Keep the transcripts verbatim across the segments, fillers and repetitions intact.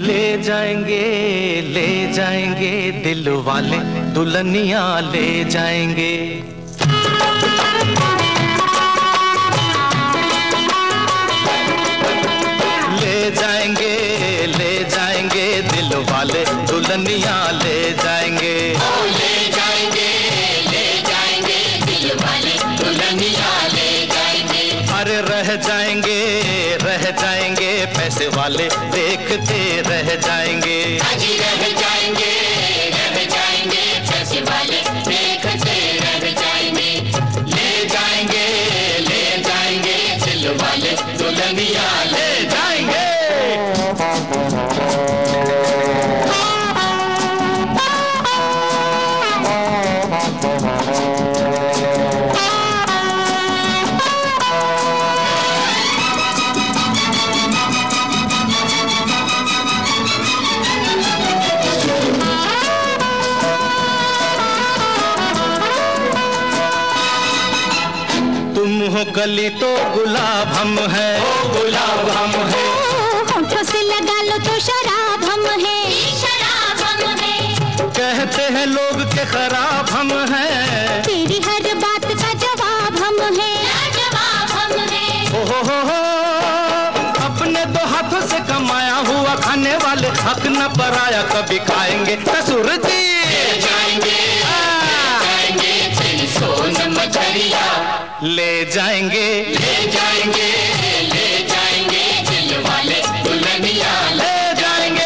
ले जाएंगे ले जाएंगे दिल वाले दुल्हनिया ले जाएंगे। ले जाएंगे ले जाएंगे दिल वाले दुल्हनिया ले जाएंगे। ओ ले जाएंगे ले जाएंगे दिल वाले दुल्हनिया ले जाएंगे। अरे रह जाएंगे रह जाएंगे पैसे वाले देखते रह जाएंगे। अजी रह जाएंगे रह जाएंगे पैसे वाले देखते रह जाएंगे। ले जाएंगे ले जाएंगे दिल वाले दुल्हनिया ले जाएंगे। तुम हो गली तो गुलाब हम है, ओ गुलाब हम है। होठों से लगा लो तो शराब हम है, शराब हम है। कहते हैं लोग के खराब हम है। तेरी हर बात का जवाब हम है, जवाब हम है। ओ हो हो हो अपने दो हाथों से कमाया हुआ खाने वाले हक न पराया कभी खाएंगे ससुर जी। ले जाएंगे ले जाएंगे तेरी सोन मछरिया। ले जाएंगे ले जाएंगे ले जाएंगे दिल वाले दुल्हनिया ले जाएंगे।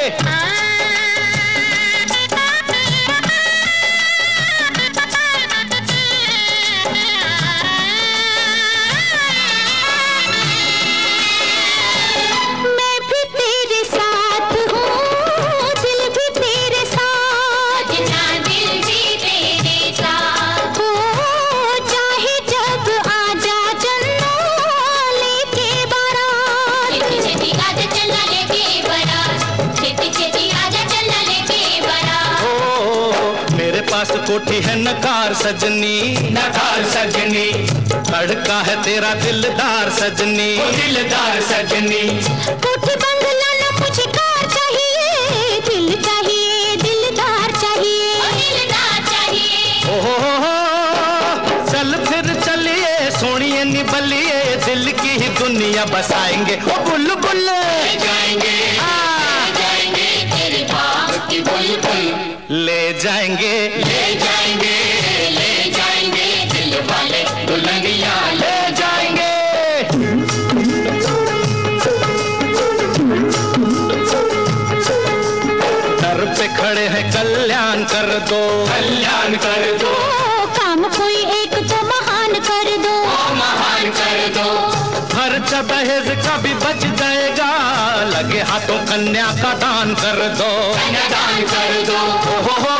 मैं भी तेरे साथ हूँ दिल भी तेरे साथ, ना दिल भी तेरे साथ। हो चाहे जब आजा चन्ना लेके बारात। छेती छेती आजा चलना लेके बारात। छेती छेती आजा चलना लेके बारात। ओ मेरे पास कोठी है नकार सजनी, नकार सजनी लड़का है तेरा दिलदार सजनी। ओ दिलदार सजनी। कोठी बंगला न मुझे कार चाहिए, दिल चाहिए दिलदार चाहिए। ओ दिलदार चाहिए। ओ हो हो हो चल फिर चलिए सोनिए निबलिए दिल की ही दुनिया बसाएंगे ओ बुलबुल। ले जाएंगे आ, ले जाएंगे तेरे बाग की बुलबुल। ले जाएंगे ले जाएंगे ले जाएंगे दिल वाले दुल्हनिया ले जाएंगे। दर पे खड़े हैं कल्याण कर दो, कल्याण कर दो। ओ काम कोई एक तो महान कर दो, ओ महान कर दो। खर्चा दहेज का भी बच जाएगा लगे हाथों कन्या का दान कर दो। कन्यादान कर दो। ओ हो हो